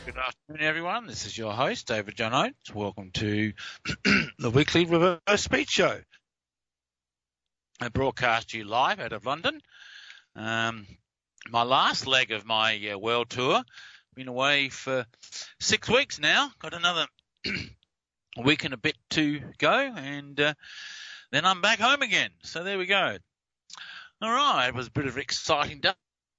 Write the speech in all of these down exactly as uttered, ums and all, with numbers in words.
Good afternoon, everyone. This is your host, David John Oates. Welcome to the weekly Reverse Speech Show. I broadcast to you live out of London. Um, my last leg of my uh, world tour. Been away for six weeks now. Got another week and a bit to go, and uh, then I'm back home again. So there we go. All right, it was a bit of an exciting day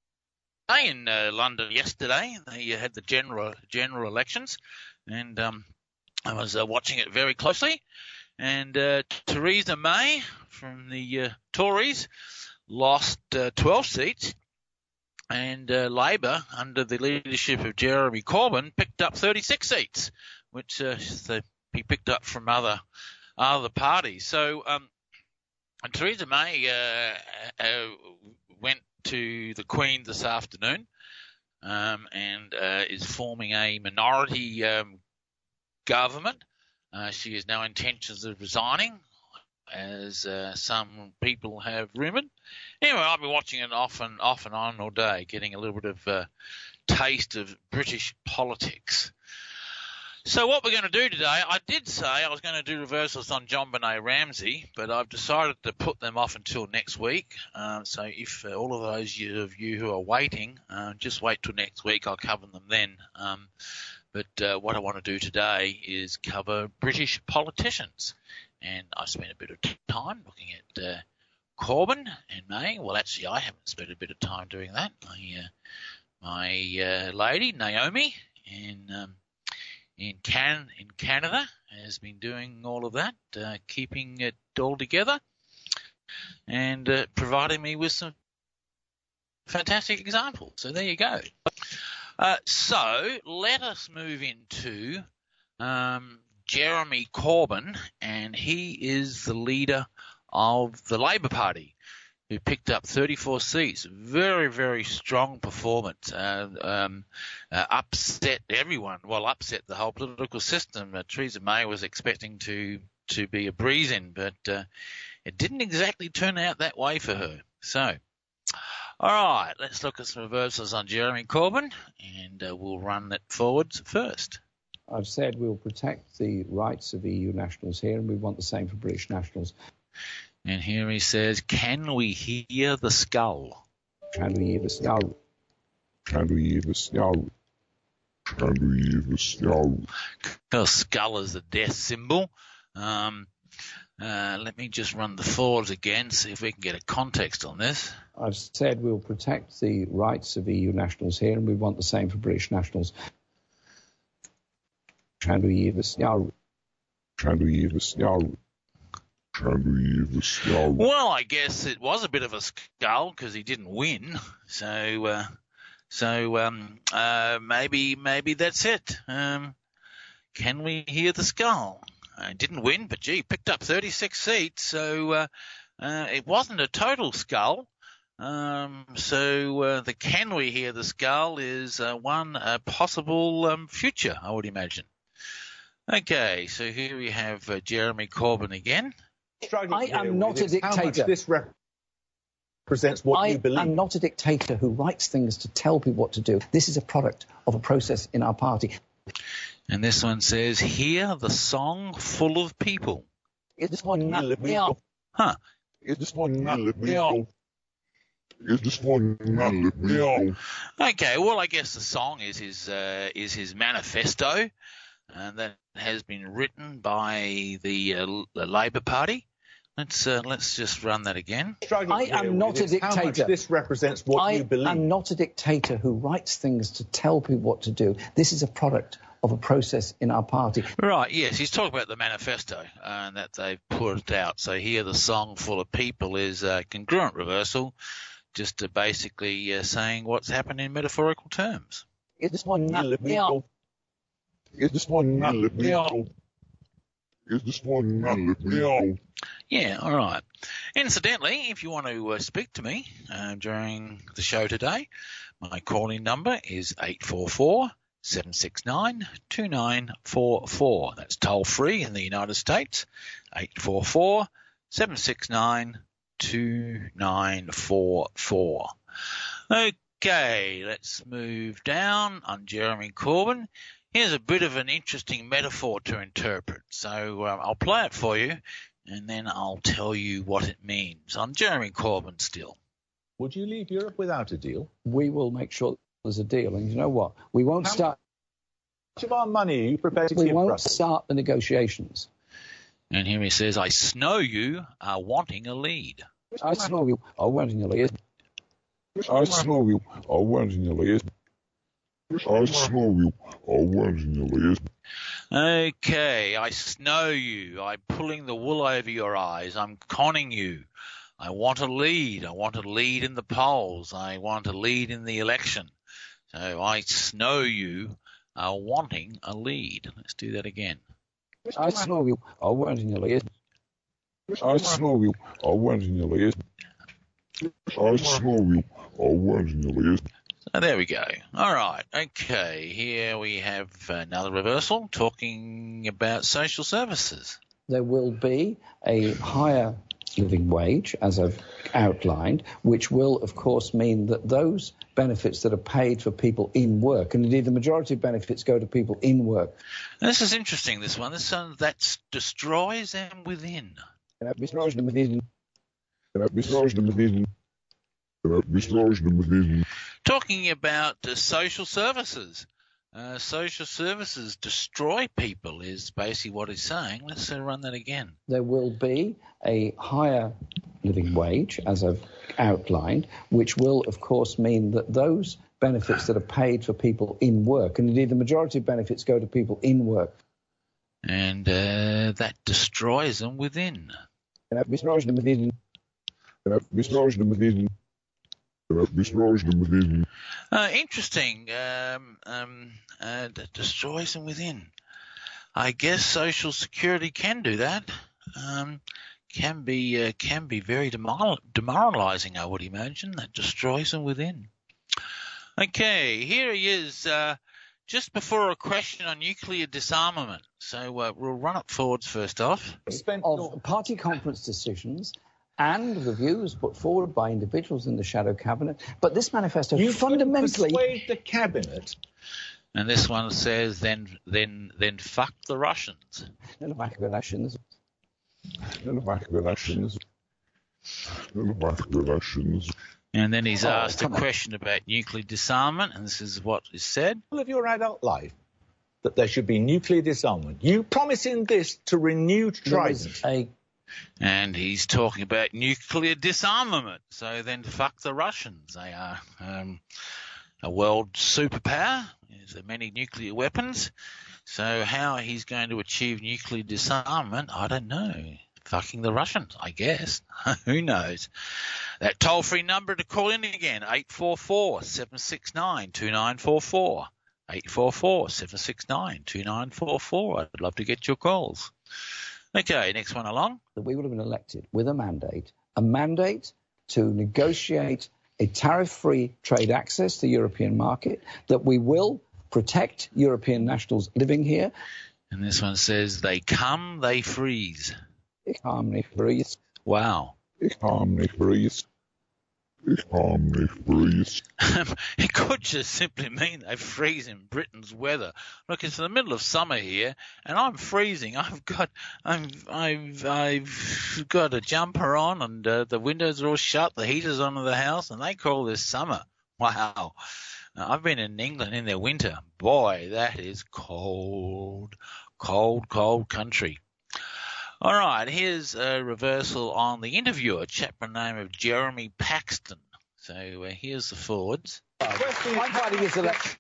in uh, London yesterday. They uh, had the general general elections, and um, I was uh, watching it very closely. And uh, Theresa May from the uh, Tories lost uh, twelve seats, and uh, Labor, under the leadership of Jeremy Corbyn, picked up thirty-six seats, which uh, they, he picked up from other other parties. So um, Theresa May uh, uh, went to the Queen this afternoon um, and uh, is forming a minority um, government. Uh, she has no intentions of resigning, as uh, some people have rumoured. Anyway, I've been watching it off and off and on all day, getting a little bit of uh, taste of British politics. So what we're going to do today, I did say I was going to do reversals on JonBenet Ramsey, but I've decided to put them off until next week. Uh, so if uh, all of those of you who are waiting, uh, just wait till next week. I'll cover them then. Um, but uh, what I want to do today is cover British politicians. And I spent a bit of time looking at uh, Corbyn and May. Well, actually, I haven't spent a bit of time doing that. My, uh, my uh, lady, Naomi, in um, in Can in Canada, has been doing all of that, uh, keeping it all together, and uh, providing me with some fantastic examples. So there you go. Uh, so let us move into um, Jeremy Corbyn, and he is the leader of the Labor Party, who picked up thirty-four seats. Very, very strong performance. Uh, um, uh, upset everyone. Well, upset the whole political system. Uh, Theresa May was expecting to to be a breeze in, but uh, it didn't exactly turn out that way for her. So, all right, let's look at some reversals on Jeremy Corbyn, and uh, we'll run it forwards first. I've said we'll protect the rights of E U nationals here, and we want the same for British nationals. And here he says, can we hear the skull? Can we hear the skull? Can we hear the skull? Can we hear the skull? The skull is the death symbol. Um, uh, let me just run the forwards again, see if we can get a context on this. I've said we'll protect the rights of E U nationals here, and we want the same for British nationals. Can we hear the skull? Can we hear the skull? Can we hear the skull? Well, I guess it was a bit of a skull because he didn't win. So, uh, so um, uh, maybe maybe that's it. Um, can we hear the skull? I didn't win, but gee, picked up thirty-six seats. So uh, uh, it wasn't a total skull. Um, so uh, the can we hear the skull is uh, one uh, possible um, future, I would imagine. Okay, so here we have uh, Jeremy Corbyn again. I am not a dictator. This represents what I you believe. I am not a dictator who writes things to tell people what to do. This is a product of a process in our party. And this one says, hear the song full of people. It's one now. Huh. It's one now. It's one now. Okay, well, I guess the song is his uh, is his manifesto, and that has been written by the, uh, the Labor Party. Let's uh, let's just run that again. I am not a dictator. How much this represents what I you believe. I am not a dictator who writes things to tell people what to do. This is a product of a process in our party. Right, yes, he's talking about the manifesto uh, and that they've put it out. So here the song full of people is a congruent reversal, just uh, basically uh, saying what's happened in metaphorical terms. It's one now. It's one now. It's one now. Yeah, all right. Incidentally, if you want to uh, speak to me uh, during the show today, my calling number is eight four four, seven six nine, two nine four four. That's toll free in the United States, eight four four, seven six nine, two nine four four. Okay, let's move down on Jeremy Corbyn. Here's a bit of an interesting metaphor to interpret. So um, I'll play it for you, and then I'll tell you what it means. On Jeremy Corbyn still. Would you leave Europe without a deal? We will make sure there's a deal. And you know what? We won't How start... much of our money are you prepared to We give won't Brussels? start the negotiations. And here he says, I know you are wanting a lead. I know you are wanting a lead. I know you are wanting a lead. I know you are wanting a lead. Okay, I know you. I'm pulling the wool over your eyes. I'm conning you. I want a lead. I want a lead in the polls. I want a lead in the election. So I know you are wanting a lead. Let's do that again. I know you are wanting a lead. I know you are wanting a lead. I know you are wanting a lead. So there we go. All right. Okay. Here we have another reversal talking about social services. There will be a higher living wage, as I've outlined, which will, of course, mean that those benefits that are paid for people in work, and indeed the majority of benefits go to people in work. And this is interesting, this one. This one that destroys them within. Destroys them within. Destroys them within. Destroys them within. Talking about uh, social services. Uh, social services destroy people is basically what he's saying. Let's uh, run that again. There will be a higher living wage, as I've outlined, which will, of course, mean that those benefits that are paid for people in work, and indeed the majority of benefits go to people in work. And uh, that destroys them within. Destroys them within. Destroys them within. Destroys them within. Uh, interesting. Um, um, uh, that destroys them within. I guess Social Security can do that. Um, can be uh, can be very demoral- demoralising, I would imagine. That destroys them within. Okay, here he is, uh, just before a question on nuclear disarmament. So uh, we'll run it forwards first off. Of party conference decisions and the views put forward by individuals in the shadow cabinet. But this manifesto you fundamentally... persuade the cabinet. And this one says, then then, then fuck the Russians. No, the back of elections. No, the back of elections. No, the back of elections. And then he's Oh, asked a come on. question about nuclear disarmament, and this is what is said. All of your adult life that there should be nuclear disarmament. You promise in this to renewed There is trident. a And he's talking about nuclear disarmament. So then fuck the Russians. They are um, a world superpower. There's many nuclear weapons. So how he's going to achieve nuclear disarmament, I don't know. Fucking the Russians, I guess. Who knows? That toll-free number to call in again, eight four four, seven six nine, two nine four four. eight four four, seven six nine, two nine four four. I'd love to get your calls. Okay, next one along. that we would have been elected with a mandate, a mandate to negotiate a tariff-free trade access to the European market, that we will protect European nationals living here. And this one says, they come, they freeze. Harmony freeze. Wow. Ich kann nicht breathe. Ich kann nicht breathe. It could just simply mean they freeze in Britain's weather. Look, it's in the middle of summer here, and I'm freezing. I've got, I'm, I've, I've got a jumper on, and uh, the windows are all shut. The heater's on in the house, and they call this summer. Wow. Now, I've been in England in their winter. Boy, that is cold, cold, cold country. All right, here's a reversal on the interviewer, a chap by the name of Jeremy Paxton. So uh, here's the forwards. I'm fighting this election.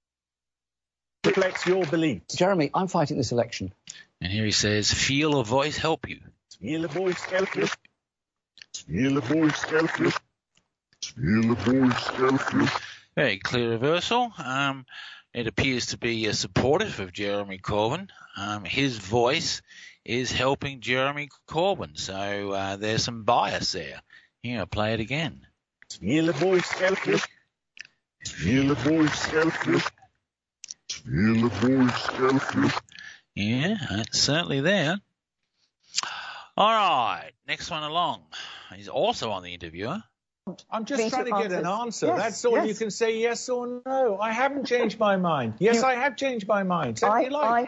Reflects your beliefs. Jeremy, I'm fighting this election. And here he says, feel a voice help you. Feel a voice help you. Feel a voice help you. Feel a voice help you. Very clear reversal. Um, it appears to be uh, supportive of Jeremy Corbyn. Um, his voice is helping Jeremy Corbyn. So uh, there's some bias there. Here, I'll play it again. Feel a voice help you. Feel a voice help you. Feel a voice help you. Yeah, it's certainly there. All right, next one along. He's also on the interviewer. I'm just trying to get an answer. Yes, That's all. yes. You can say yes or no. I haven't changed my mind. Yes, You- I have changed my mind. Say I, what you like. I,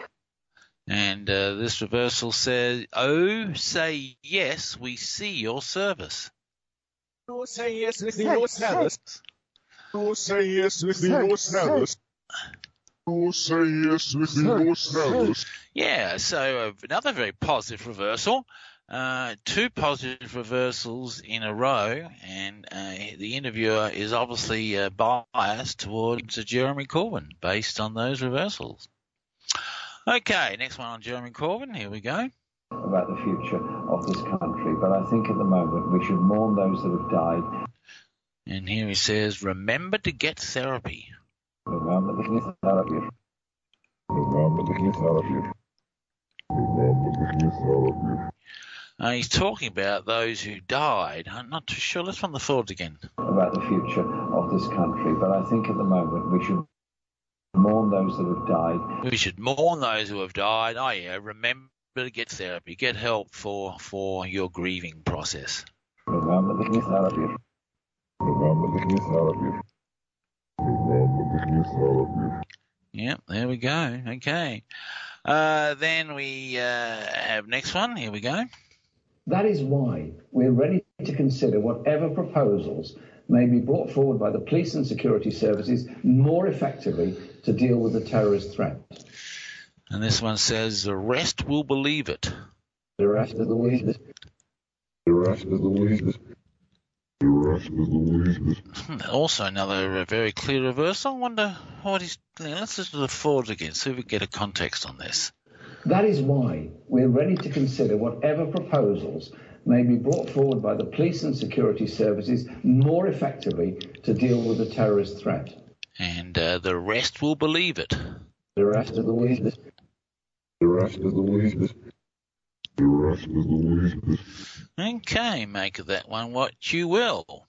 And uh, this reversal says, oh, say yes, we see your service. Oh, say yes with Say- your say- service. Oh, say yes with Say- your service. Oh, say yes with your service. Yeah, so uh, another very positive reversal. Uh, two positive reversals in a row, and uh, the interviewer is obviously uh, biased towards uh, Jeremy Corbyn based on those reversals. Okay, next one on Jeremy Corbyn. Here we go. About the future of this country, but I think at the moment we should mourn those that have died. And here he says, remember to get therapy. Remember the therapy. Remember the therapy. Remember the therapy. Uh, he's talking about those who died. I'm not too sure. Let's run the forwards again. About the future of this country, but I think at the moment we should mourn those that have died. We should mourn those who have died. Oh, yeah, remember to get therapy. Get help for, for your grieving process. Remember the therapy. Remember the therapy. Remember the therapy. Yep, there we go. Okay. Uh, then we uh, have next one. Here we go. That is why we're ready to consider whatever proposals may be brought forward by the police and security services more effectively to deal with the terrorist threat. And this one says, the rest will believe it. The rest of the witness. The rest of the witness. The rest of the witness. Also another uh, very clear reversal. I wonder what he's... Let's listen to the forwards again, see if we can get a context on this. That is why we're ready to consider whatever proposals may be brought forward by the police and security services more effectively to deal with the terrorist threat. And uh, the rest will believe it. The rest of the witness. The rest of the witness. The rest of the witness. Okay, make of that one what you will.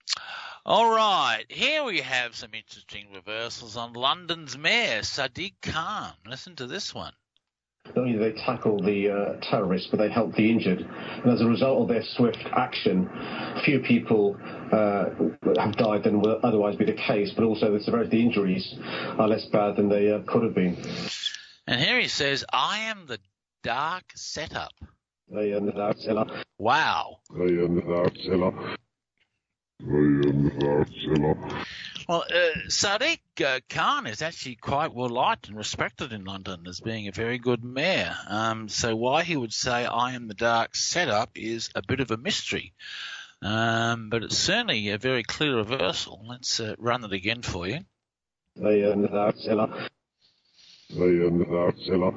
All right, here we have some interesting reversals on London's Mayor, Sadiq Khan. Listen to this one. Not only did they tackle the uh, terrorists, but they helped the injured. And as a result of their swift action, fewer people uh, have died than would otherwise be the case, but also the severity of the injuries are less bad than they uh, could have been. And here he says, I am the dark setup. They, uh, Wow. I am the dark setup. I am the dark setup. Well, uh, Sadiq uh, Khan is actually quite well liked and respected in London as being a very good mayor. Um, so why he would say I am the dark setup is a bit of a mystery. Um, but it's certainly a very clear reversal. Let's uh, run it again for you. I am the dark setup. I am the dark setup.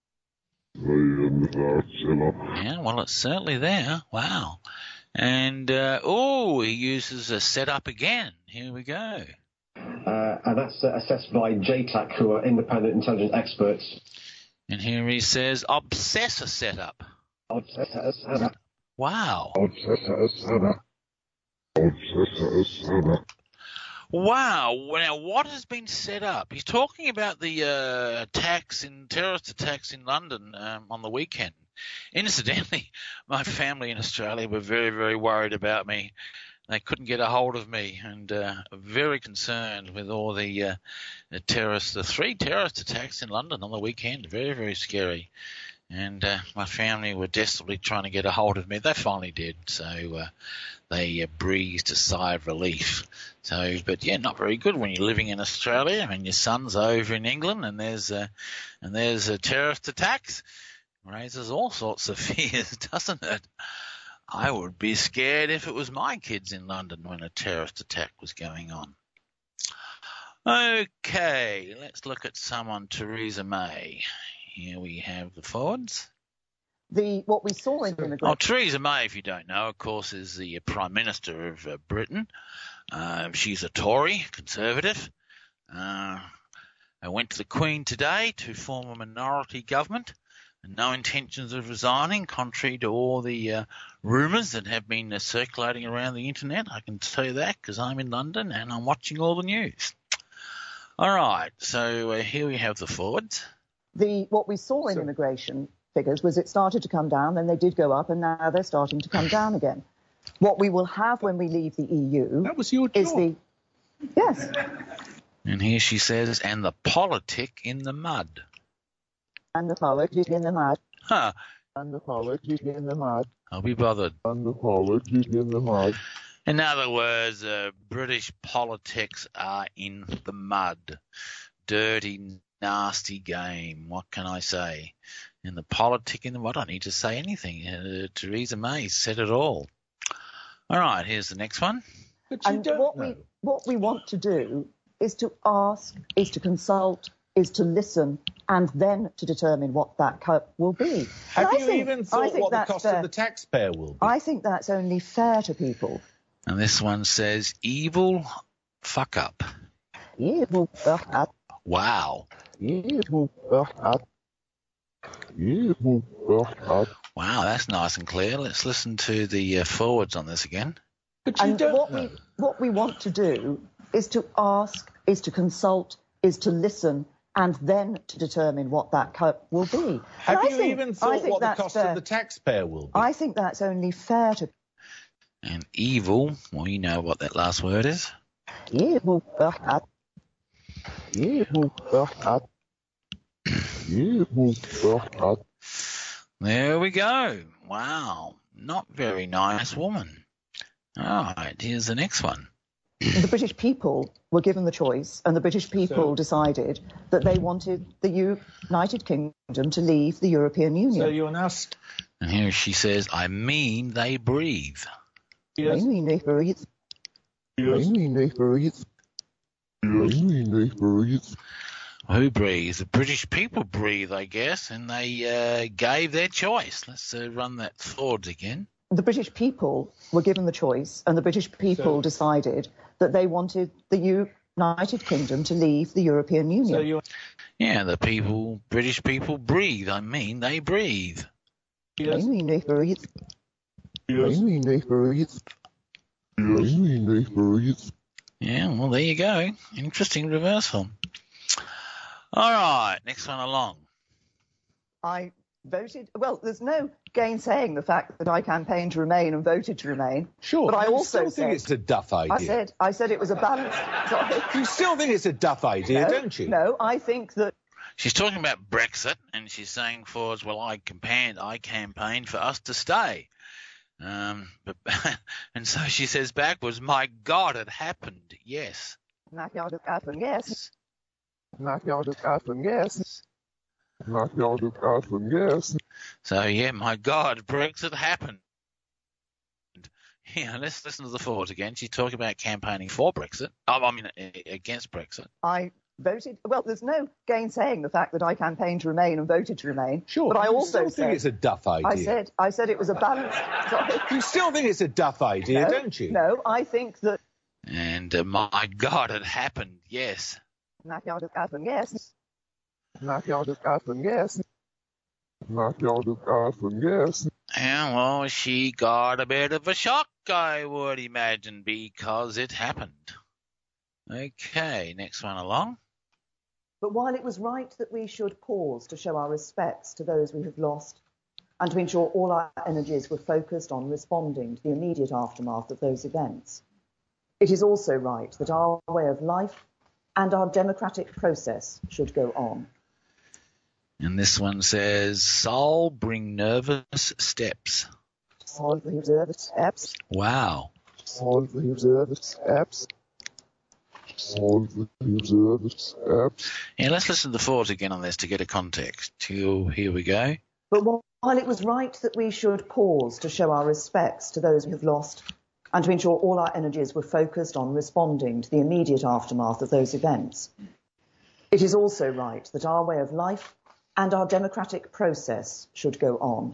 I am the dark setup. Yeah, well, it's certainly there. Wow. And, uh, oh, he uses a setup again. Here we go. Uh, and that's uh, assessed by J TAC, who are independent intelligence experts. And here he says, obsessor setup. Wow. Wow. Now, what has been set up? He's talking about the uh, attacks in terrorist attacks in London um, on the weekend. Incidentally, my family in Australia were very, very worried about me. They couldn't get a hold of me, and uh, very concerned with all the, uh, the terrorist, the three terrorist attacks in London on the weekend. Very, very scary. And uh, my family were desperately trying to get a hold of me. They finally did, so uh, they uh, breathed a sigh of relief. So, but yeah, not very good when you're living in Australia and your son's over in England, and there's uh, and there's uh, terrorist attacks. Raises all sorts of fears, doesn't it? I would be scared if it was my kids in London when a terrorist attack was going on. Okay, let's look at some on Theresa May. Here we have the forwards. The what we saw in immigration. Oh, Theresa May, if you don't know, of course, is the Prime Minister of uh, Britain. Uh, she's a Tory, Conservative. Uh, I went to the Queen today to form a minority government. And no intentions of resigning, contrary to all the uh, rumours that have been uh, circulating around the internet. I can tell you that because I'm in London and I'm watching all the news. All right, so uh, here we have the forwards. The what we saw in so, immigration figures was it started to come down, then they did go up, and now they're starting to come down again. What we will have when we leave the E U That was your is job. the yes, And here she says, and the politic in the mud. and the politics in the mud. Huh. And the politics in the mud. I'll be bothered. And the politics in the mud. In other words, uh, British politics are in the mud. Dirty, nasty game. What can I say? And the politic in the mud. I don't need to say anything. Uh, Theresa May said it all. All right, here's the next one. But you And don't what know. we what we want to do is to ask, is to consult, is to listen, and then to determine what that cut will be. Have And I you think- even I thought think what the that's cost fair. of the taxpayer will be? I think that's only fair to people. And this one says, evil fuck up. Evil fuck up. Wow. Evil fuck up. Evil fuck up. Wow, that's nice and clear. Let's listen to the uh, forwards on this again. But you And don't what know. we what we want to do is to ask, is to consult, is to listen, and then to determine what that cut will be. Have And I you think- even I thought think what the that's cost fair. of the taxpayer will be? I think that's only fair to And evil, well, you know what that last word is. evil fuck up. Evil fuck up. Evil fuck up. There we go. Wow. Not very nice woman. All right, here's the next one. The British people were given the choice, and the British people So- decided that they wanted the United Kingdom to leave the European Union. So you're now st- And here she says, I mean they breathe. I mean, they breathe. I mean they breathe. I mean they breathe. Who breathes? The British people breathe, I guess, and they uh, gave their choice. Let's uh, run that forwards again. The British people were given the choice, and the British people So- decided that they wanted the United Kingdom to leave the European Union. so you're Yeah, the people, British people breathe. I mean they breathe. I mean, they breathe. I mean they breathe. I mean they breathe. Yeah, well, there you go. Interesting reversal. All right, next one along. I voted. Well, there's no gainsaying the fact that I campaigned to remain and voted to remain. sure. But I you also still said, think it's a duff idea. I said, I said it was a balance. Sorry. You still think it's a duff idea, no, don't you? No, I think that She's talking about Brexit, and she's saying for us, well, I campaigned, I campaigned for us to stay. Um, but and so she says backwards, my God, it happened. Yes. Knock out of Catherine, yes. Knock out of Catherine, yes. Knock out of Catherine, yes. So yeah, my God, Brexit happened. Yeah, let's listen to the forwards again. She's talking about campaigning for Brexit. Oh, I mean, against Brexit. I voted. Well, there's no gainsaying the fact that I campaigned to remain and voted to remain. Sure. But I you also still said, think it's a duff idea. I said, I said it was a balance. Sorry. You still think it's a duff idea, no, don't you? No, I think that And uh, my God, it happened. Yes. knock out of Catherine, yes. Knock out of Catherine, yes. Knock out of Catherine, yes. And well, she got a bit of a shock, I would imagine, because it happened. Okay, next one along. But while it was right that we should pause to show our respects to those we have lost and to ensure all our energies were focused on responding to the immediate aftermath of those events, it is also right that our way of life and our democratic process should go on. And this one says, Soul bring nervous steps. All the observed steps. Wow. All the observed steps. All the observed steps. Yeah, let's listen to the forwards again on this to get a context. Here here we go. But while it was right that we should pause to show our respects to those we have lost and to ensure all our energies were focused on responding to the immediate aftermath of those events, it is also right that our way of life and our democratic process should go on.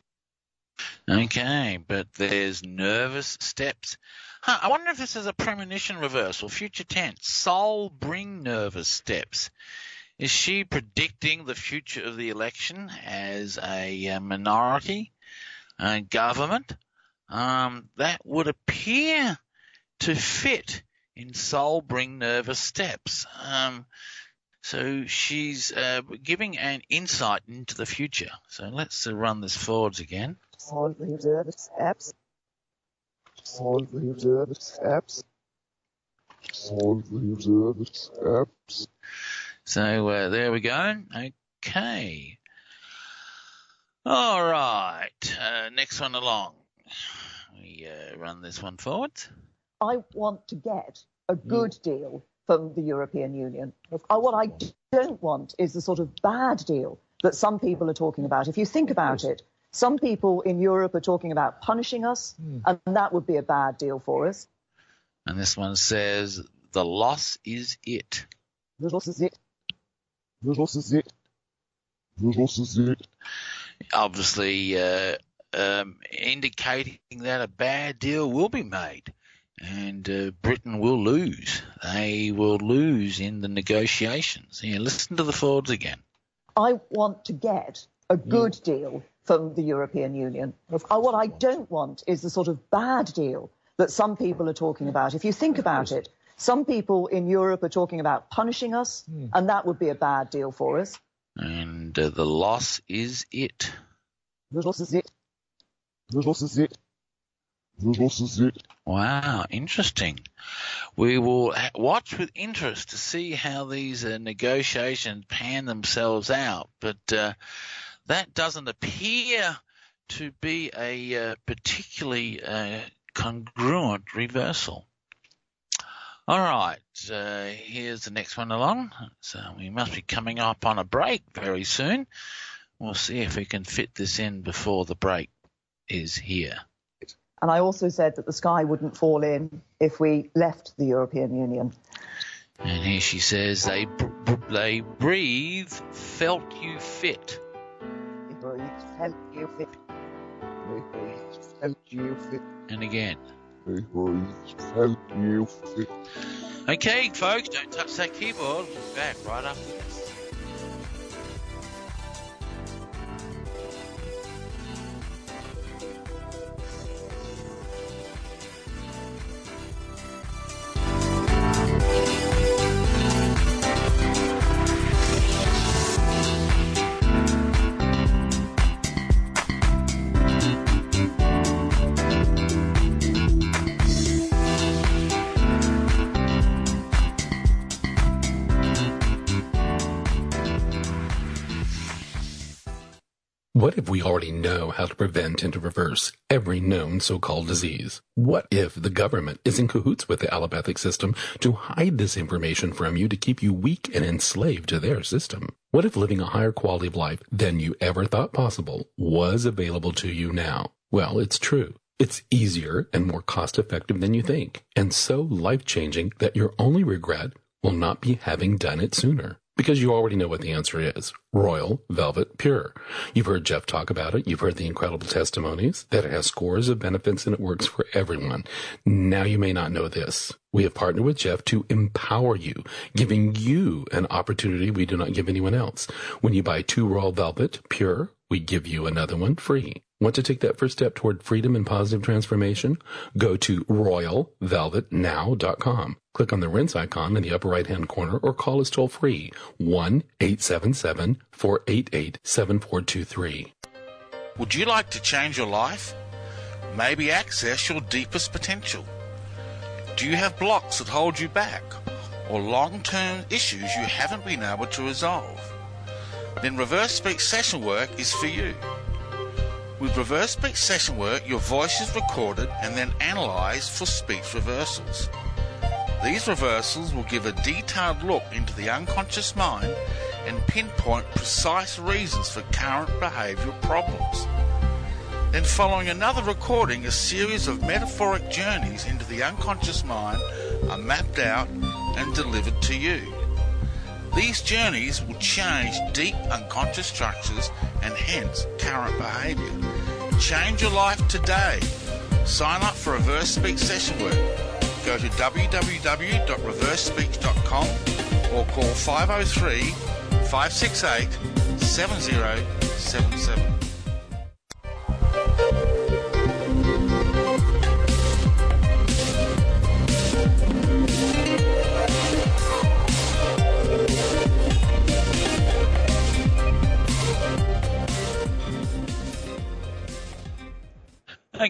Okay, but there's nervous steps. Huh, I wonder if this is a premonition reversal, future tense. Soul bring nervous steps. Is she predicting the future of the election as a uh, minority uh, government? Um, that would appear to fit in Soul bring nervous steps. Um, so she's uh, giving an insight into the future. So let's uh, run this forwards again. All the observed steps. All the observers apps. All the observers apps. So uh, there we go. Okay. All right. Uh, next one along. We uh, run this one forward. I want to get a good deal from the European Union. Uh, what I don't want is the sort of bad deal that some people are talking about. If you think about it, some people in Europe are talking about punishing us, mm. and that would be a bad deal for us. And this one says, the loss is it. The loss is it. The loss is it. The loss is it. Obviously, uh, um, indicating that a bad deal will be made. And uh, Britain will lose. They will lose in the negotiations. Here, listen to the forwards again. I want to get a good mm. deal from the European Union. Uh, what I don't want is the sort of bad deal that some people are talking about. If you think about it, some people in Europe are talking about punishing us, mm. and that would be a bad deal for us. And uh, the loss is it. The loss is it. The loss is it. The loss is it. Wow, interesting. We will ha- watch with interest to see how these uh, negotiations pan themselves out, but uh, that doesn't appear to be a uh, particularly uh, congruent reversal. All right, uh, here's the next one along. So we must be coming up on a break very soon. We'll see if we can fit this in before the break is here. And I also said that the sky wouldn't fall in if we left the European Union. And here she says, they br- br- they breathe, felt you fit. They breathe, felt you fit. They breathe, felt you fit. And again. They breathe, felt you fit. Okay, folks, don't touch that keyboard. We'll be back right after this. What if we already know how to prevent and to reverse every known so-called disease? What if the government is in cahoots with the allopathic system to hide this information from you to keep you weak and enslaved to their system? What if living a higher quality of life than you ever thought possible was available to you now? Well, it's true. It's easier and more cost-effective than you think, and so life-changing that your only regret will not be having done it sooner. Because you already know what the answer is. Royal Velvet Pure. You've heard Jeff talk about it. You've heard the incredible testimonies that it has scores of benefits and it works for everyone. Now you may not know this. We have partnered with Jeff to empower you, giving you an opportunity we do not give anyone else. When you buy two Royal Velvet Pure, we give you another one free. Want to take that first step toward freedom and positive transformation? Go to royal velvet now dot com. Click on the rinse icon in the upper right-hand corner or call us toll-free, one eight seven seven, four eight eight, seven four two three. Would you like to change your life? Maybe access your deepest potential? Do you have blocks that hold you back? Or long-term issues you haven't been able to resolve? Then Reverse Speech Session Work is for you. With Reverse Speech Session Work, your voice is recorded and then analysed for speech reversals. These reversals will give a detailed look into the unconscious mind and pinpoint precise reasons for current behavioural problems. Then following another recording, a series of metaphoric journeys into the unconscious mind are mapped out and delivered to you. These journeys will change deep unconscious structures and hence current behaviour. Change your life today. Sign up for Reverse Speech Session Work. Go to w w w dot reverse speech dot com or call five oh three, five six eight, seven oh seven seven.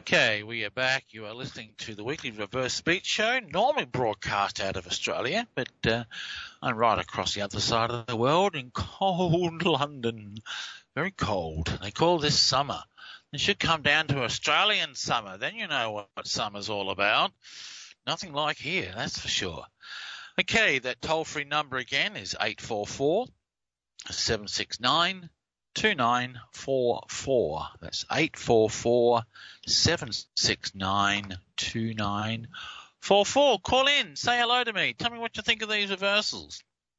Okay, we are back. You are listening to the Weekly Reverse Speech Show, normally broadcast out of Australia, but uh, I'm right across the other side of the world in cold London. Very cold. They call this summer. It should come down to Australian summer. Then you know what, what summer's all about. Nothing like here, that's for sure. Okay, that toll-free number again is eight four four, seven six nine, two nine four four. That's eight four four, seven six nine, two nine four four. Call in, say hello to me. Tell me what you think of these reversals.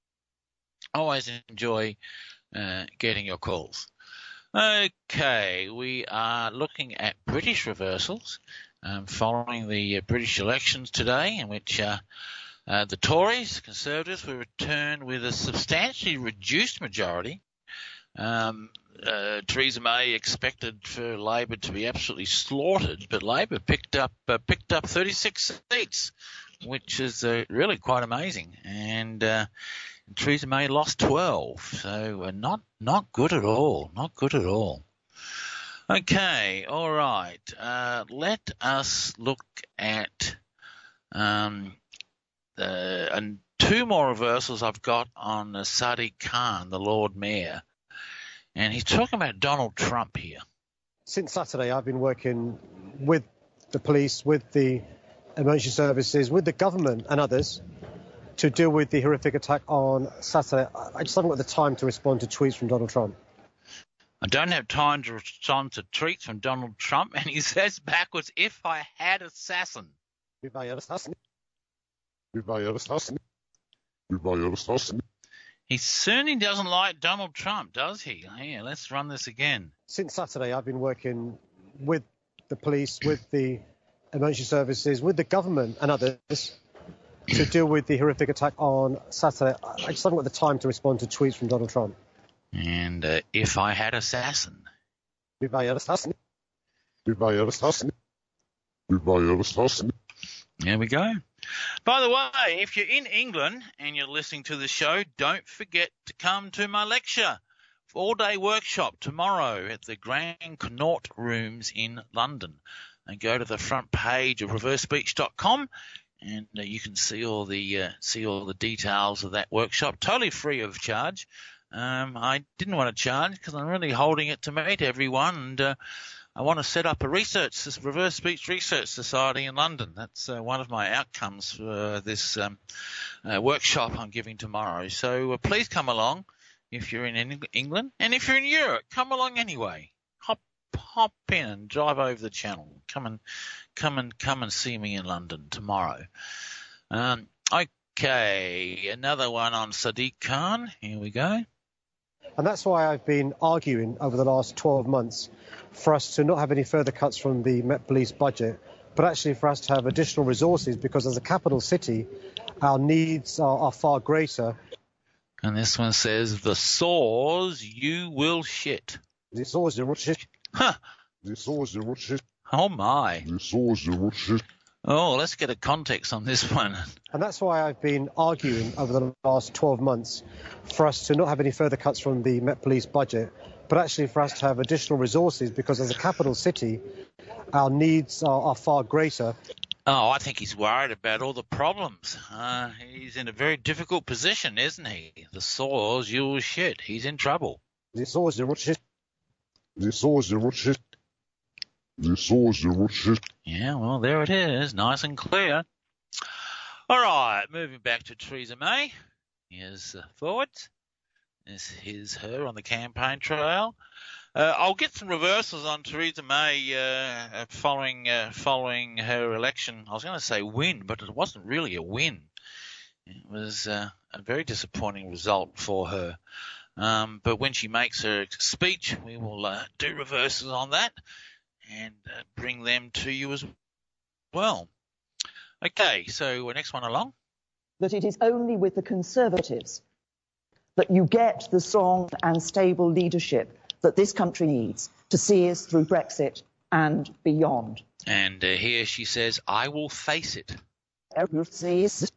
I always enjoy uh, getting your calls. Okay, we are looking at British reversals um, following the uh, British elections today, in which uh, uh, the Tories, Conservatives, were returned with a substantially reduced majority. Um, uh, Theresa May expected for Labor to be absolutely slaughtered, but Labor picked up uh, picked up thirty-six seats, which is uh, really quite amazing. And uh, Theresa May lost twelve, so uh, not not good at all, not good at all. Okay, all right. Uh, let us look at um, uh, and two more reversals I've got on uh, Sadiq Khan, the Lord Mayor. And he's talking about Donald Trump here. Since Saturday, I've been working with the police, with the emergency services, with the government and others to deal with the horrific attack on Saturday. I just haven't got the time to respond to tweets from Donald Trump. I don't have time to respond to tweets from Donald Trump, and he says backwards, if I had assassin. If I had assassin. If I had assassin. If I had assassin. He certainly doesn't like Donald Trump, does he? Here, let's run this again. Since Saturday, I've been working with the police, with the emergency services, with the government and others to deal with the horrific attack on Saturday. I just haven't got the time to respond to tweets from Donald Trump. And uh, if I had assassin. If I had assassin. If I had assassin. If I had assassin. There we go. By the way, if you're in England and you're listening to the show, don't forget to come to my lecture, all-day workshop tomorrow at the Grand Connaught Rooms in London. And go to the front page of reverse speech dot com, and uh, you can see all the uh, see all the details of that workshop, totally free of charge. Um, I didn't want to charge because I'm really holding it to meet everyone, and uh, I want to set up a research, this Reverse Speech Research Society in London. That's uh, one of my outcomes for this um, uh, workshop I'm giving tomorrow. So uh, please come along if you're in England. And if you're in Europe, come along anyway. Hop hop in and drive over the channel. Come and come and come and see me in London tomorrow. Um, okay, another one on Sadiq Khan. Here we go. And that's why I've been arguing over the last twelve months for us to not have any further cuts from the Met Police budget, but actually for us to have additional resources, because as a capital city, our needs are, are far greater. And this one says, the saws you will shit. The saws you will shit. Huh. The saws you will shit. Oh, my. The saws you will shit. Oh, let's get a context on this one. And that's why I've been arguing over the last twelve months for us to not have any further cuts from the Met Police budget, but actually for us to have additional resources, because as a capital city, our needs are, are far greater. Oh, I think he's worried about all the problems. Uh, he's in a very difficult position, isn't he? The saws you will shit. He's in trouble. The saws you will shit. The saws you will shit. The saws you will shit. Yeah, well, there it is, nice and clear. All right, moving back to Theresa May. Here's uh, forward. This is her on the campaign trail. Uh, I'll get some reversals on Theresa May uh, following uh, following her election. I was going to say win, but it wasn't really a win. It was uh, a very disappointing result for her. Um, but when she makes her speech, we will uh, do reversals on that and uh, bring them to you as well. Okay, so next one along. That it is only with the Conservatives that you get the strong and stable leadership that this country needs to see us through Brexit and beyond. And uh, here she says, I will face it. Everything.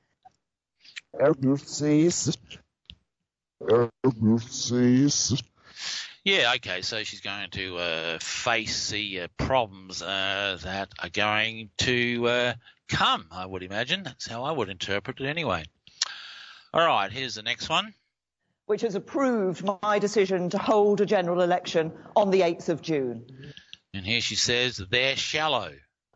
Yeah, okay, so she's going to uh, face the uh, problems uh, that are going to uh, come, I would imagine. That's how I would interpret it anyway. All right, here's the next one. Which has approved my decision to hold a general election on the eighth of June. And here she says, they're shallow.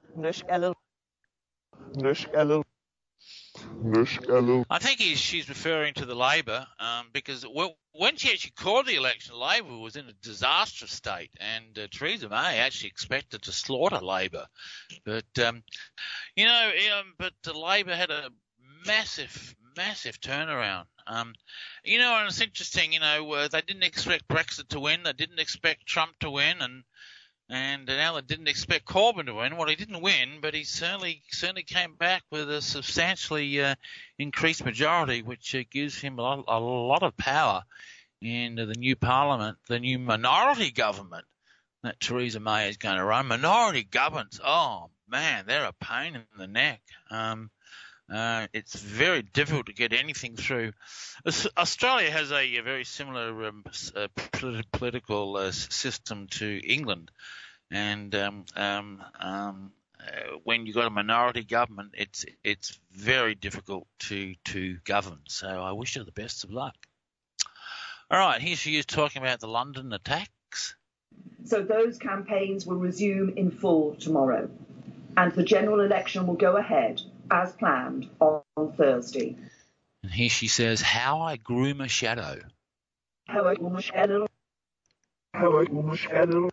I think he's, she's referring to the Labor um, because well, when she actually called the election, Labor was in a disastrous state, and uh, Theresa May actually expected to slaughter Labor. But, um, you know, um, but uh, Labor had a massive, massive turnaround. Um, you know, and it's interesting, you know, uh, they didn't expect Brexit to win. They didn't expect Trump to win, and And now they didn't expect Corbyn to win. Well, he didn't win, but he certainly certainly came back with a substantially uh, increased majority, which uh, gives him a lot, a lot of power in the new parliament, the new minority government that Theresa May is going to run. Minority governments, oh, man, they're a pain in the neck. Um, uh, it's very difficult to get anything through. Australia has a, a very similar um, uh, political uh, system to England. And um, um, um, uh, when you've got a minority government, it's it's very difficult to, to govern. So I wish her the best of luck. All right, here she is talking about the London attacks. So those campaigns will resume in full tomorrow, and the general election will go ahead as planned on Thursday. And here she says, how I groom a shadow. How I groom a shadow. How I groom a shadow.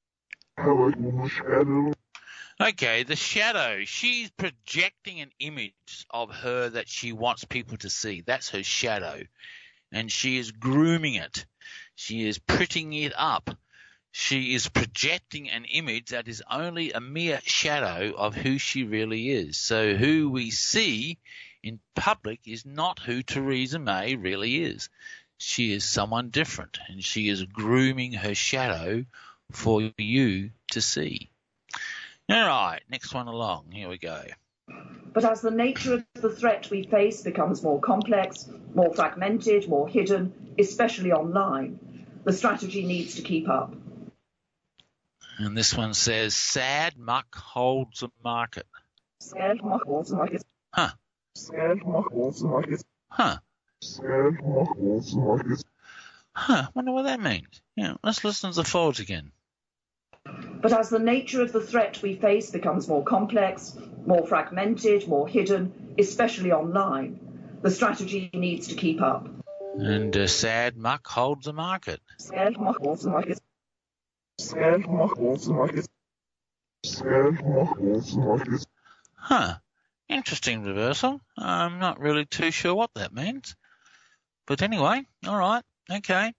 How I groom a shadow. Okay, the shadow. She's projecting an image of her that she wants people to see. That's her shadow. And she is grooming it. She is prettying it up. She is projecting an image that is only a mere shadow of who she really is. So who we see in public is not who Theresa May really is. She is someone different, and she is grooming her shadow for you to see. All right, next one along. Here we go. But as the nature of the threat we face becomes more complex, more fragmented, more hidden, especially online, the strategy needs to keep up. And this one says, sad muck holds a market. Sad muck holds a market. Huh. Sad muck holds a market. Huh. Sad muck holds a market. Huh. Wonder what that means. Yeah, let's listen to the forwards again. But as the nature of the threat we face becomes more complex, more fragmented, more hidden, especially online, the strategy needs to keep up. And uh, sad muck holds a market. Sad muck holds a market. Sad muck holds a market. Sad muck holds a market. Huh. Interesting reversal. I'm not really too sure what that means. But anyway, all right. Okay.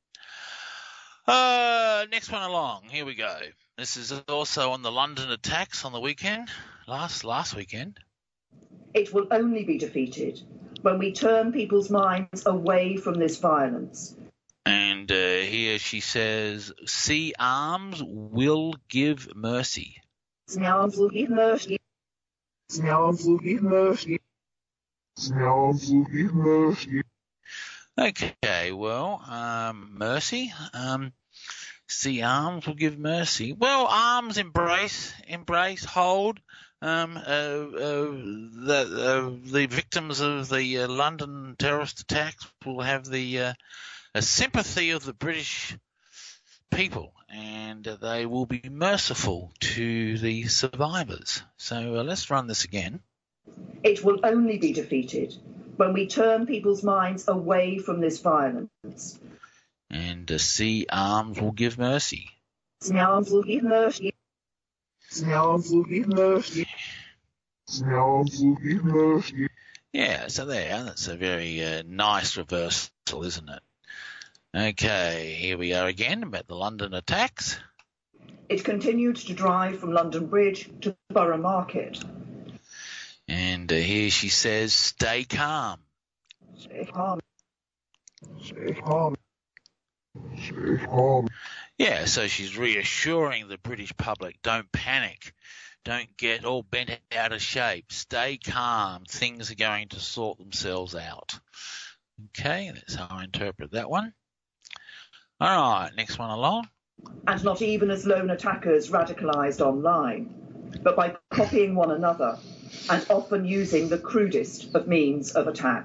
Uh, next one along. Here we go. This is also on the London attacks on the weekend, last last weekend. It will only be defeated when we turn people's minds away from this violence. And uh, here she says, see arms will give mercy. See arms will give mercy. See arms will give mercy. See arms will give mercy. Okay, well, um, mercy. Um, see arms will give mercy. Well, arms embrace, embrace, hold. Um, uh, uh, the uh, the victims of the uh, London terrorist attacks will have the uh, a sympathy of the British people, and uh, they will be merciful to the survivors. So uh, let's run this again. It will only be defeated when we turn people's minds away from this violence. And uh, see arms will give mercy. See arms will give mercy. See arms will give mercy. See arms will give mercy. Yeah, so there, that's a very uh, nice reversal, isn't it? Okay, here we are again about the London attacks. It continued to drive from London Bridge to Borough Market. And uh, here she says, stay calm. Stay calm. Stay calm. Stay calm. Yeah, so she's reassuring the British public, don't panic. Don't get all bent out of shape. Stay calm. Things are going to sort themselves out. Okay, that's how I interpret that one. All right, next one along. And not even as lone attackers radicalised online, but by copying one another and often using the crudest of means of attack.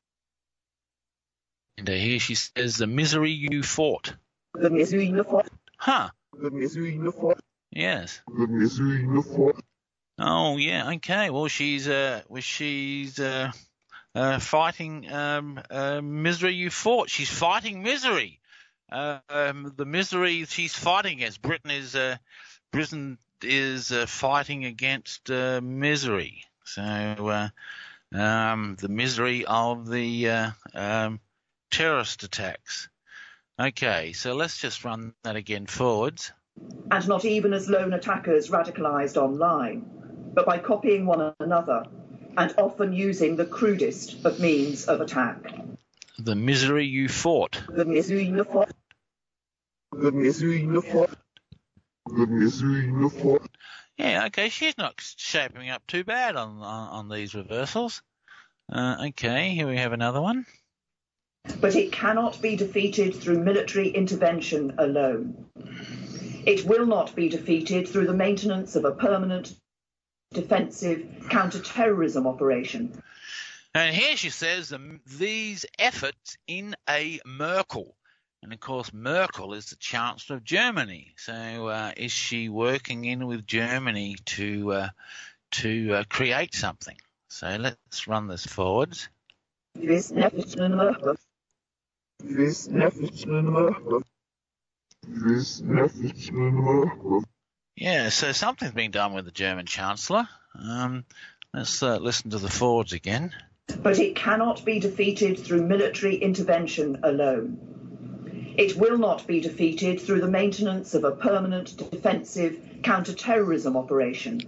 And uh, here she says, the misery you fought. The misery you fought. Huh. The misery you fought. Yes. The misery you fought. Oh, yeah, okay. Well, she's, uh, well, she's, uh, uh, fighting, um, uh, misery you fought. She's fighting misery. Uh, um, the misery she's fighting against. Britain is, uh, Britain is, uh, fighting against, uh, misery. So, uh, um, the misery of the, uh, um, terrorist attacks. Okay, so let's just run that again forwards. And not even as lone attackers radicalised online, but by copying one another and often using the crudest of means of attack. The misery you fought. The misery you fought. The misery you fought. The misery you fought. Yeah, okay, she's not shaping up too bad on on, on these reversals. Uh, okay, here we have another one. But it cannot be defeated through military intervention alone. It will not be defeated through the maintenance of a permanent defensive counter-terrorism operation. And here she says um, these efforts in a Merkel. And, of course, Merkel is the Chancellor of Germany. So uh, is she working in with Germany to uh, to uh, create something? So let's run this forwards. This efforts in Merkel. This efforts in Merkel. This efforts in Merkel. Yeah, so something's been done with the German Chancellor. Um, let's uh, listen to the forwards again. But it cannot be defeated through military intervention alone. It will not be defeated through the maintenance of a permanent defensive counter-terrorism operation.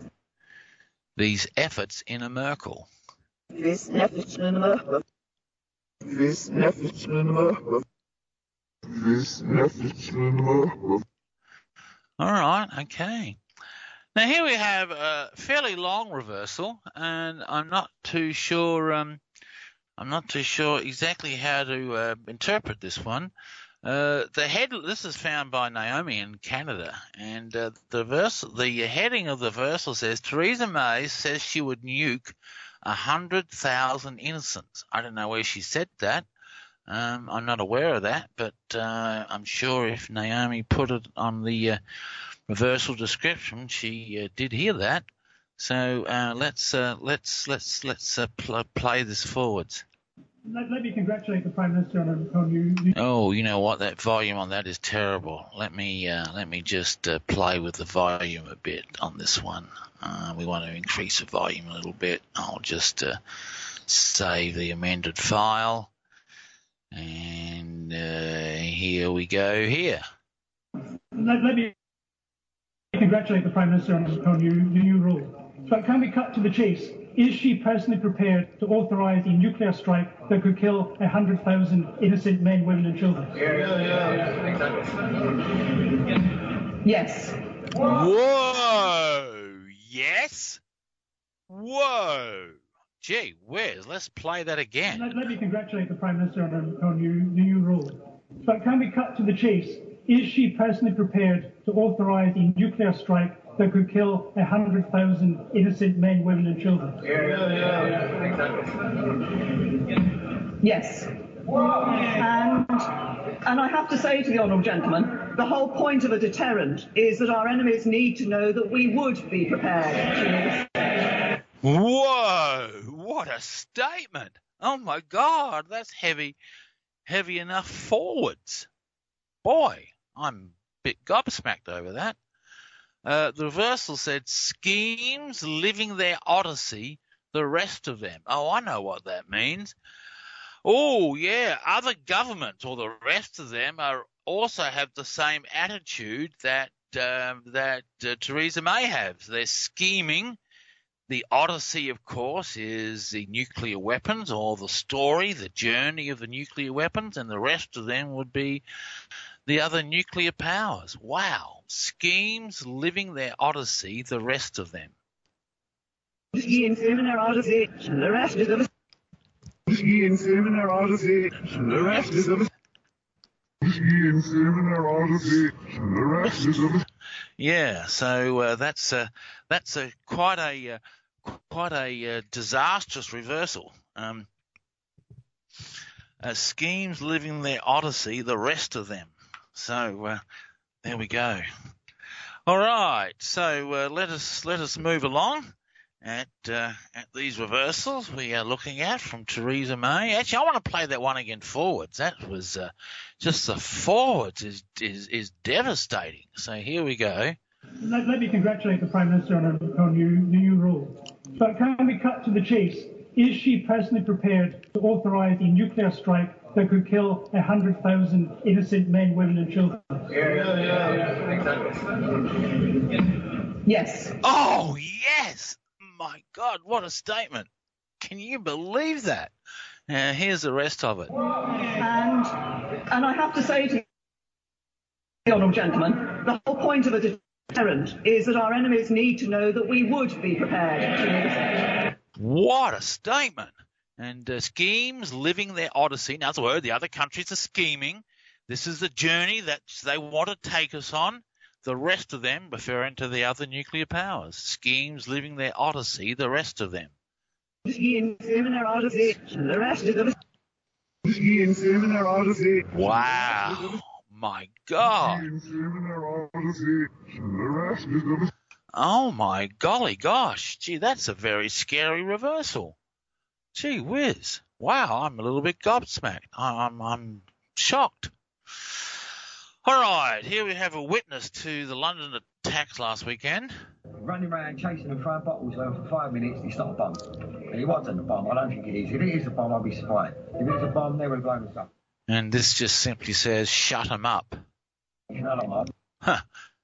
These efforts in a Merkel. This efforts in Merkel. This efforts in Merkel. This efforts in Merkel. All right, okay. Now here we have a fairly long reversal, and I'm not too sure. Um, I'm not too sure exactly how to uh, interpret this one. Uh, the head. This is found by Naomi in Canada, and uh, the verse. The heading of the reversal says Theresa May says she would nuke a hundred thousand innocents. I don't know where she said that. Um, I'm not aware of that, but uh, I'm sure if Naomi put it on the uh, reversal description, she uh, did hear that. So uh, let's uh, let's let's let's uh, pl- play this forwards. Let, let me congratulate the Prime Minister on, on you, you. Oh, you know what? That volume on that is terrible. Let me uh, let me just uh, play with the volume a bit on this one. Uh, we want to increase the volume a little bit. I'll just uh, save the amended file. And uh, here we go here. Let, let me congratulate the Prime Minister on, on your, your new role. So can we cut to the chase? Is she personally prepared to authorise a nuclear strike that could kill one hundred thousand innocent men, women and children? Yeah, yeah, yeah, exactly. Yes. Whoa! Yes? Whoa! Gee whiz, let's play that again. Let, let me congratulate the Prime Minister on, on your, your new role. But can we cut to the chase? Is she personally prepared to authorise a nuclear strike that could kill one hundred thousand innocent men, women and children? Yeah, yeah, yeah, exactly. Yes. And, and I have to say to the honourable gentleman, the whole point of a deterrent is that our enemies need to know that we would be prepared. Whoa! What a statement! Oh my God, that's heavy, heavy enough forwards. Boy, I'm a bit gobsmacked over that. Uh, the reversal said, schemes living their odyssey, the rest of them. Oh, I know what that means. Oh, yeah, other governments or the rest of them are also have the same attitude that um, that uh, Theresa May has. They're scheming. The odyssey, of course, is the nuclear weapons, or the story, the journey of the nuclear weapons, and the rest of them would be the other nuclear powers. Wow. Schemes living their odyssey, the rest of them. Schemes living their odyssey, the rest of them. Schemes living their odyssey, the rest of them. Yeah, so uh, that's uh, that's a quite a uh, quite a uh, disastrous reversal. Um, uh, schemes living their odyssey, the rest of them. So uh, there we go. All right, so uh, let us let us move along at uh, at these reversals we are looking at from Theresa May. Actually, I want to play that one again forwards. That was uh, just the forwards is, is is devastating. So here we go. Let, let me congratulate the Prime Minister on, a, on your, the new role. But can we cut to the chase? Is she personally prepared to authorise a nuclear strike that could kill one hundred thousand innocent men, women and children? Yeah, yeah, yeah. Yes. Oh, yes! My God, what a statement. Can you believe that? Uh, here's the rest of it. And, and I have to say to the honourable gentleman, the whole point of a deterrent is that our enemies need to know that we would be prepared. What a statement. And uh, schemes living their odyssey. Now, that's a word. The other countries are scheming. This is the journey that they want to take us on. The rest of them, referring to the other nuclear powers. Schemes living their odyssey, the rest of them. Schemes living their odyssey, the rest of them. Schemes living their odyssey. Wow. My God. Oh, my golly gosh. Gee, that's a very scary reversal. Gee whiz. Wow, I'm a little bit gobsmacked. I'm, I'm shocked. All right, here we have a witness to the London attacks last weekend. Running around chasing and throwing bottles around for five minutes, it's not a bomb. It wasn't a bomb, I don't think it is. If it is a bomb, I'll be surprised. If it is a bomb, they would have blown us up. And this just simply says, shut him up. Shut him up. Huh.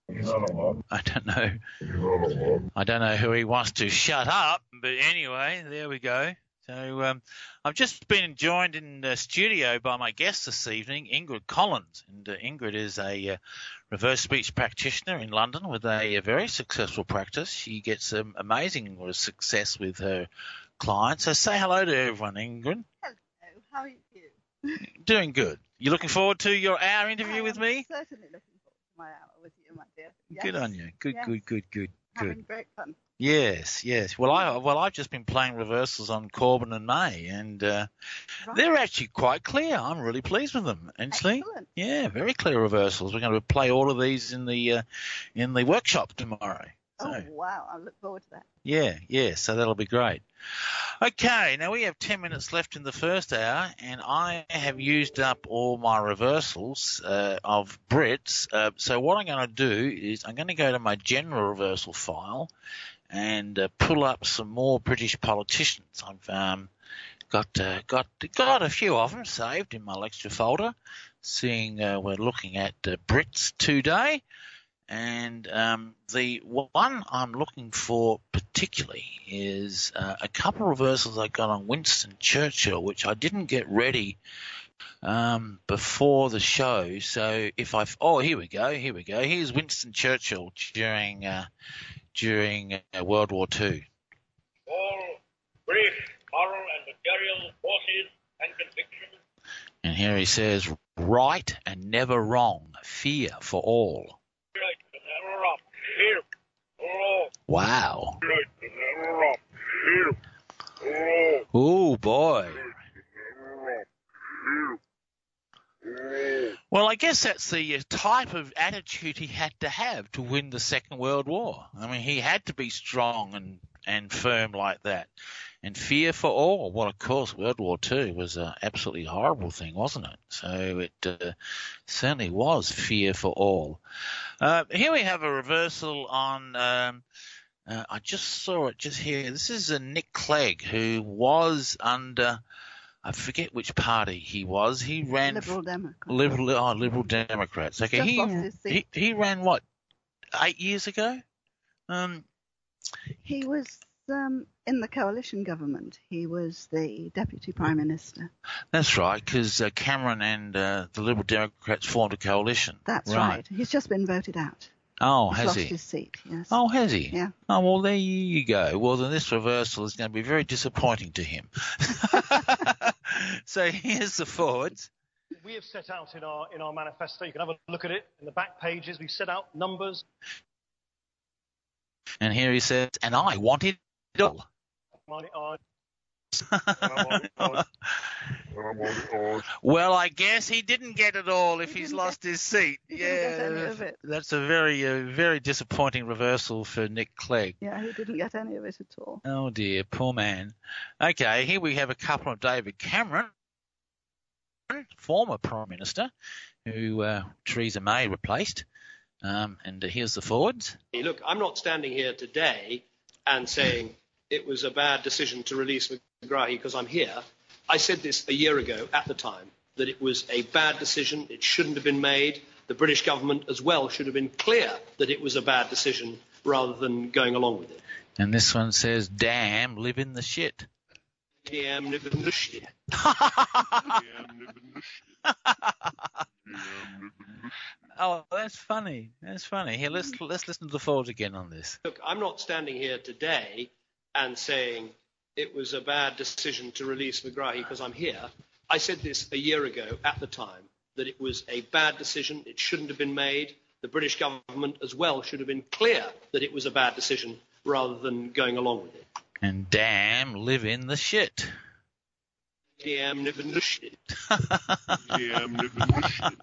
I don't know. I don't know who he wants to shut up, but anyway, there we go. So um, I've just been joined in the studio by my guest this evening, Ingrid Collins. And uh, Ingrid is a uh, reverse speech practitioner in London with a, a very successful practice. She gets um, amazing success with her clients. So say hello to everyone, Ingrid. Hello. How are you? Doing good. You looking forward to your hour interview with me? Certainly looking forward to my hour with you, my dear. Yes. Good on you. Good, yes. good, good, good, good. Having great fun. Yes, yes. Well, I well I've just been playing reversals on Corbyn and May, and uh, right. They're actually quite clear. I'm really pleased with them. Actually, excellent. Yeah, very clear reversals. We're going to play all of these in the uh, in the workshop tomorrow. So, oh wow! I look forward to that. Yeah, yeah. So that'll be great. Okay, now we have ten minutes left in the first hour, and I have used up all my reversals uh, of Brits. Uh, so what I'm going to do is I'm going to go to my general reversal file and uh, pull up some more British politicians. I've um, got uh, got got a few of them saved in my lecture folder. Seeing uh, we're looking at uh, Brits today, and um, the one I'm looking for particularly is uh, a couple of reversals I got on Winston Churchill, which I didn't get ready um, before the show. So if I oh here we go here we go here's Winston Churchill during. Uh, during uh, World War Two. All British moral and material forces and convictions. And here he says, right and never wrong, fear for all. Right and never wrong, fear for all. Wow. Right and never wrong, fear for all. Oh, boy. Well, I guess that's the type of attitude he had to have to win the Second World War. I mean, he had to be strong and, and firm like that. And fear for all. Well, of course, World War Two was an absolutely horrible thing, wasn't it? So it uh, certainly was fear for all. Uh, here we have a reversal on um, uh, I just saw it just here. This is uh, Nick Clegg, who was under... I forget which party he was. He ran Liberal Democrats. Liberal, oh, Liberal Democrats. Okay, Just he, lost his seat. he he ran what, eight years ago? Um, he was um, in the coalition government. He was the deputy prime minister. That's right, because uh, Cameron and uh, the Liberal Democrats formed a coalition. That's right. right. He's just been voted out. Oh, He's has lost he? his seat, yes. Oh, has he? Yeah. Oh, well, there you go. Well, then this reversal is going to be very disappointing to him. So here's the forwards. We have set out in our in our manifesto. You can have a look at it in the back pages. We've set out numbers. And here he says, and I want it all. Well, I guess he didn't get it all if He he's didn't lost get- his seat. he Yeah, didn't get any of it. that's a very, uh, very disappointing reversal for Nick Clegg. Yeah, he didn't get any of it at all. Oh dear, poor man. Okay, here we have a couple of David Cameron, former Prime Minister, who uh, Theresa May replaced. Um, and uh, here's the forwards. Look, I'm not standing here today and saying it was a bad decision to release Megrahi because I'm here. I said this a year ago at the time, that it was a bad decision. It shouldn't have been made. The British government as well should have been clear that it was a bad decision rather than going along with it. And this one says, damn, live in the shit. Damn, live in the shit. Oh, that's funny. That's funny. Here, let's let's listen to the forwards again on this. Look, I'm not standing here today and saying it was a bad decision to release Megrahi because I'm here. I said this a year ago at the time, that it was a bad decision. It shouldn't have been made. The British government as well should have been clear that it was a bad decision rather than going along with it. And damn, live in the shit. Damn, live in the shit. Damn, live in the shit.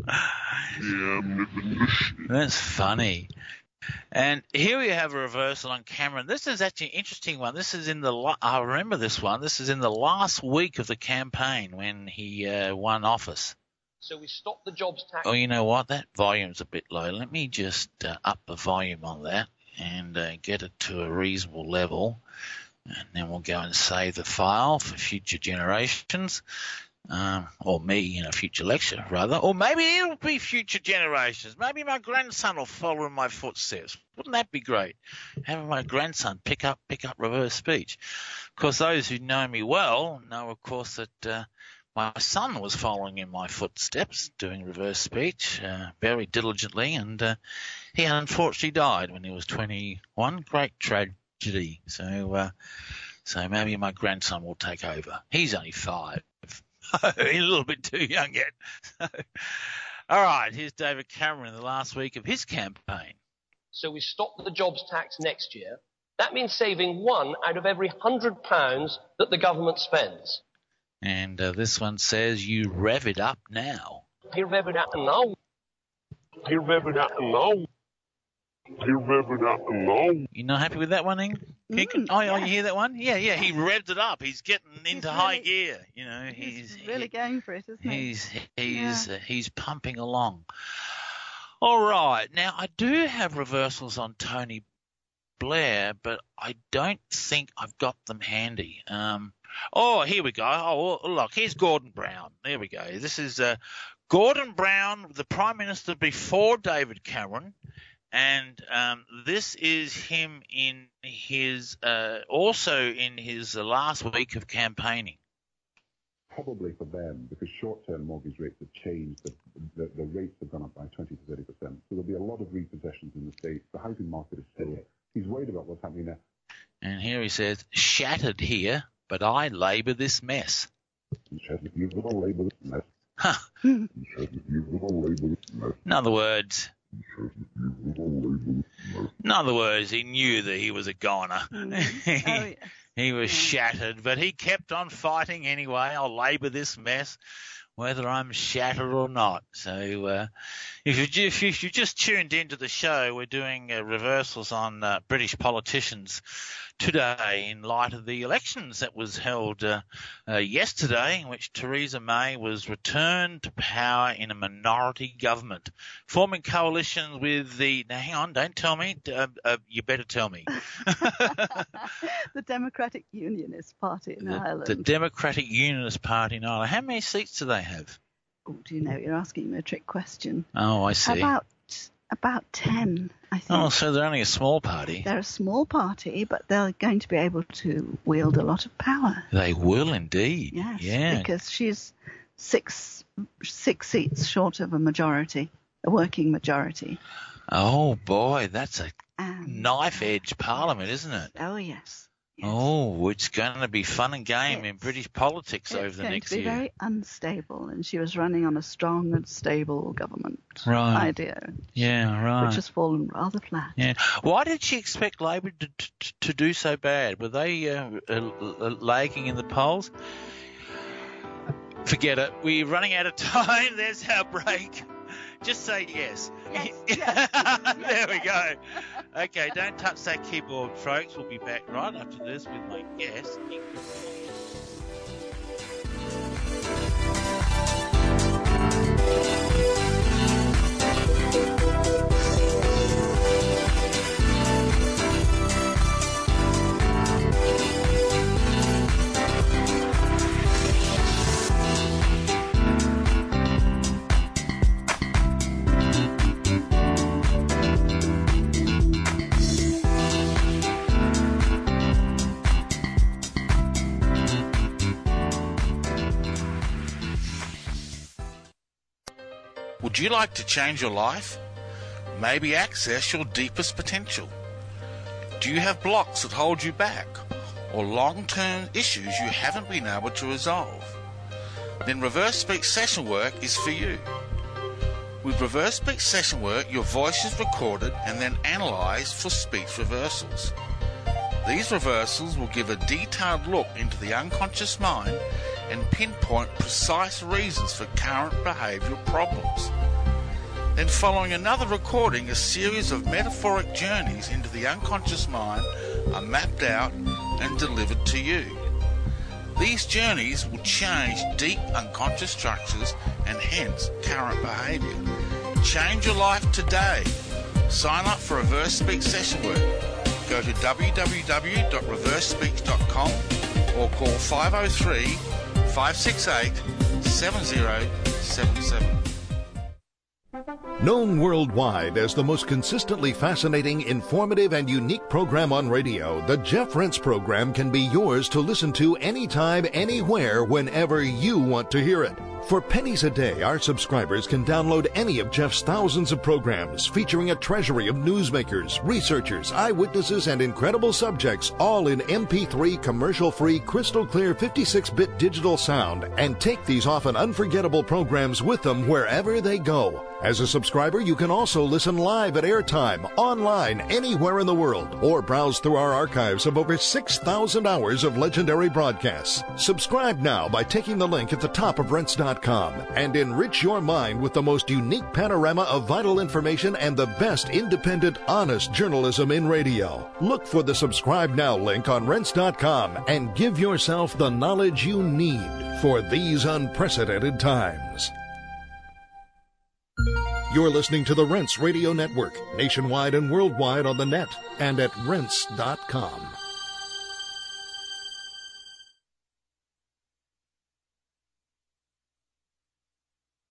Damn, live in the shit. That's funny. And here we have a reversal on Cameron. This is actually an interesting one. This is in the la- I remember this one. This is in the last week of the campaign when he uh, won office. So we stopped the jobs tax. Oh, you know what? That volume's a bit low. Let me just uh, up the volume on that and uh, get it to a reasonable level. And then we'll go and save the file for future generations. Um, or me in a future lecture, rather. Or maybe it'll be future generations. Maybe my grandson will follow in my footsteps. Wouldn't that be great? Having my grandson pick up pick up reverse speech. Of course, those who know me well know, of course, that uh, my son was following in my footsteps, doing reverse speech uh, very diligently, and uh, he unfortunately died when he was twenty-one. Great tragedy. So, uh, so maybe my grandson will take over. He's only five. He's a little bit too young yet. All right, here's David Cameron in the last week of his campaign. So we stopped the jobs tax next year. That means saving one out of every hundred pounds that the government spends. And uh, this one says, you rev it up now. You rev it up now. You rev it up now. You rev it up now. You're not happy with that one, Ing? Mm, oh, yeah. oh, you hear that one? Yeah, yeah, he revved it up. He's getting into He's high really- gear. You know, he's, He's really going for it, isn't he? He's he's Yeah. uh, he's pumping along. All right, now I do have reversals on Tony Blair, but I don't think I've got them handy. Um, oh, here we go. Oh, well, look, here's Gordon Brown. There we go. This is uh, Gordon Brown, the Prime Minister before David Cameron. And um, this is him in his uh, also in his uh, last week of campaigning. Probably for them, because short-term mortgage rates have changed, the, the, the rates have gone up by twenty to thirty percent. So there'll be a lot of repossessions in the States. The housing market is still, he's worried about what's happening there. And here he says, shattered here, but I labour this mess. Shattered, you've got to label this mess. Huh. Shattered, you've got to label this mess. In other words, Shattered, you've got to label this mess. in other words, he knew that he was a goner. Mm. he, Oh, yes. he was shattered, but he kept on fighting anyway. I'll labour this mess, whether I'm shattered or not. So uh, if, you, ju- if you if you just tuned into the show, we're doing uh, reversals on uh, British politicians today in light of the elections that was held uh, uh, yesterday, in which Theresa May was returned to power in a minority government, forming coalitions with the... Now, hang on, don't tell me. Uh, uh, you better tell me. The Democratic Unionist Party in the, Ireland. the Democratic Unionist Party in Ireland. How many seats do they have? Oh, do you know, you're asking me a trick question. Oh, I see. About about ten, I think. Oh, so they're only a small party. They're a small party, but they're going to be able to wield a lot of power. They will indeed. Yes, Yeah. because she's six six seats short of a majority, a working majority. Oh boy, that's a And, knife edge parliament, isn't it? Oh yes. Yes. Oh, it's going to be fun and game It's- in British politics It's over the going next to be year. very unstable, and she was running on a strong and stable government Right. idea, Yeah, right. which has fallen rather flat. Yeah. Why did she expect Labor to, to, to do so bad? Were they uh, uh, uh, lagging in the polls? Forget it. We're running out of time. There's our break. Just say yes. Yes, yes. There we go. Okay, don't touch that keyboard, folks. We'll be back right after this with my guest. Would you like to change your life? Maybe access your deepest potential? Do you have blocks that hold you back, or long-term issues you haven't been able to resolve? Then Reverse Speech Session Work is for you. With Reverse Speech Session Work, your voice is recorded and then analysed for speech reversals. These reversals will give a detailed look into the unconscious mind and pinpoint precise reasons for current behavioural problems. Then following another recording, a series of metaphoric journeys into the unconscious mind are mapped out and delivered to you. These journeys will change deep unconscious structures and hence current behaviour. Change your life today. Sign up for Reverse Speech Session Work. Go to w w w dot reverse speech dot com or call five oh three, five six eight, seven oh seven seven. Known worldwide as the most consistently fascinating, informative, and unique program on radio, the Jeff Rense program can be yours to listen to anytime, anywhere, whenever you want to hear it. For pennies a day, our subscribers can download any of Jeff's thousands of programs featuring a treasury of newsmakers, researchers, eyewitnesses, and incredible subjects, all in M P three commercial-free, crystal-clear fifty-six bit digital sound, and take these often unforgettable programs with them wherever they go. As a subscriber, you can also listen live at airtime, online, anywhere in the world, or browse through our archives of over six thousand hours of legendary broadcasts. Subscribe now by taking the link at the top of Rense dot com and enrich your mind with the most unique panorama of vital information and the best independent, honest journalism in radio. Look for the Subscribe Now link on Rense dot com and give yourself the knowledge you need for these unprecedented times. You're listening to the Rense Radio Network, nationwide and worldwide on the net and at Rense dot com.